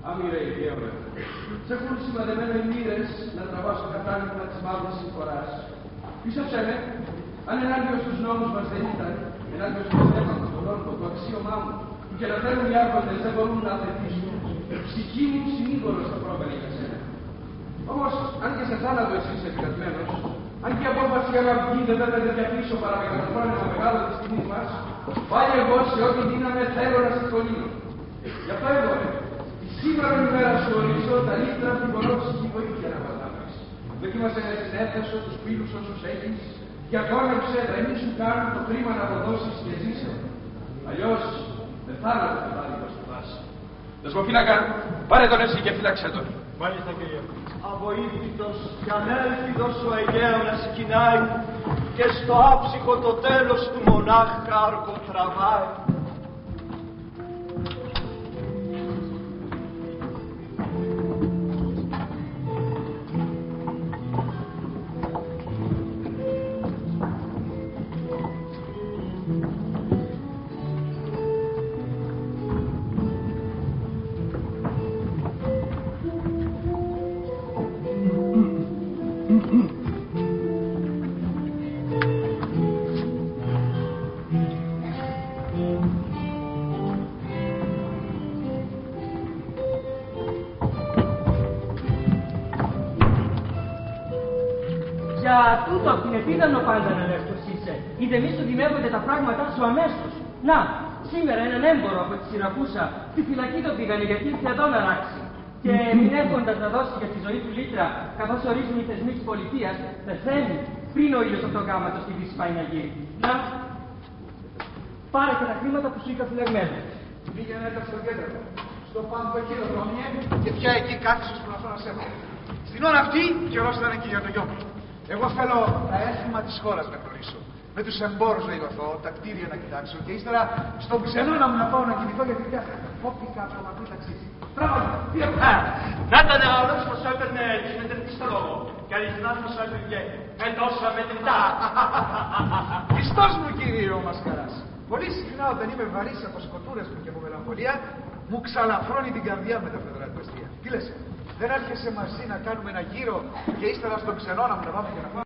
Άμυρε, Γέωρε, σε έχουν σημαδεμένο οι μοίρες να τραβάς το κατάλημα της μαύρης συμφοράς. Πίστεψέ με, αν ενάντια στους νόμους μας δεν ήταν, ενάντια στο πνεύμα, τον όρκο, το αξίωμά μου, που και να φέρουν οι άρχοντες δεν μπορούν να αθετήσουν, ψυχή μου συνήγορος θα πρόβαινε για σένα. Όμως, αν και σε θάνατο εσύ είσαι επικρατημένος, αν και η απόφαση για να βγει δεν πέφτεται πια πίσω παρά με καταφρόνημα μεγάλο της τιμής μας, πάλι εγώ σε ό,τι δύναμη θέλω να σε κολλήνω. Γι' αυτό εγώ, τη σήμερα ημέρα σου ορίζω τα λίτρα την πονόψυχη βοήθεια να πατάμε. Δοκίμασε να συνέθεσω τους φίλους όσους έχεις, και αγώνεψε να μην σου κάνουν το χρήμα να αποδώσεις και ζήσε. Αλλιώς, με θάνατο θα πάλι προς το βάση. Δεσποφύλακα, πάρε τον εσύ και φύλαξε τον. Μάλιστα, κύριε. Αβοήθητος και ανέλπιδος ο Αιγαίο να σκηνάει και στο άψυχο το τέλος του μονάχα αργοτραβάει. Για τούτο απ' την επίδανο πάντα να ανεύθος είσαι, ή δεν μη σου δημεύονται τα πράγματά σου αμέσως. Να, σήμερα έναν έμπορο από τη Σιρακούσα στη φυλακή τον πήγανε γιατί ήρθε εδώ να ράξει. Και μην έχοντας να δώσει για τη ζωή του λίτρα, καθώς ορίζουν οι θεσμοί της πολιτείας, πεθαίνει πριν ο ήλιος από το γάμματο στη Δύση πάει να γύρει. Να, πάρε και τα χρήματα που σου είχα φυλαγμένα. Πήγαινε μετά στο κέντρο, στο παντοκυροδρόμιο και πια εκεί κάθισες που να φω να σε έχω. Στην ώρα αυτή καιρός ήταν και για το γιο μου. Εγώ θέλω τα έθιμα της χώρας να γνωρίσω. Με τους εμπόρους να ειδωθώ, τα κτίρια να κοιτάξω και ύστερα στον ξενώνα μου να πάω να κοιμηθώ γιατί πια φόπηκα από το μακρύ ταξίδι. Τράβαλε, τι έπρεπε. Να ήταν ο άλλος πως έπαιρνε της μετρητής στο λόγο και αληθινάς πως έφυγε με τόσα μετρητά. Χριστός μου κύριε ο Μασκαράς. Πολύ συχνά όταν είμαι βαρύς από σκοτούρες μου και από μελαγχολία μου ξαλαφρώνει την καρδιά με τα φεδρά του αστεία. Τι λες, δεν έρχεσαι μαζί να κάνουμε ένα γύρο και ύστερα στον ξενώνα μου να πάμε και να πάμε.